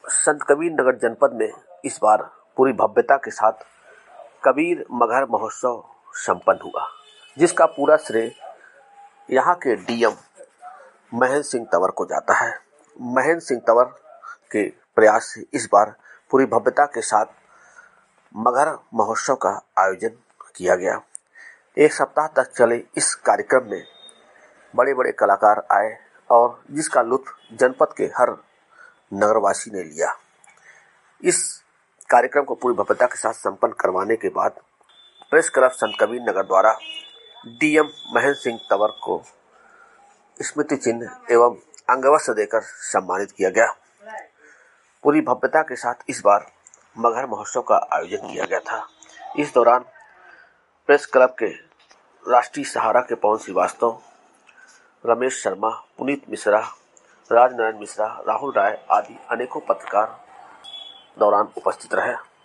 संत कबीर नगर जनपद में इस बार पूरी भव्यता के साथ कबीर मगहर महोत्सव संपन्न हुआ, जिसका पूरा श्रेय यहाँ के डीएम महेंद्र सिंह तंवर को जाता है। महेंद्र सिंह तंवर के प्रयास से इस बार पूरी भव्यता के साथ मगहर महोत्सव का आयोजन किया गया। एक सप्ताह तक चले इस कार्यक्रम में बड़े बड़े कलाकार आए और जिसका लुत्फ जनपद के हर नगरवासी ने लिया। इस कार्यक्रम को पूरी भव्यता के साथ संपन्न करवाने के बाद प्रेस क्लब संत कबीर नगर द्वारा डीएम महेंद्र सिंह तंवर को स्मृति चिन्ह एवं अंगवस्त्र देकर सम्मानित किया गया। पूरी भव्यता के साथ इस बार मगहर महोत्सव का आयोजन किया गया था। इस दौरान प्रेस क्लब के राष्ट्रीय सहारा के पवन श्रीवास्तव, रमेश शर्मा, पुनीत मिश्रा, राजनारायण मिश्रा, राहुल राय आदि अनेकों पत्रकार दौरान उपस्थित रहे।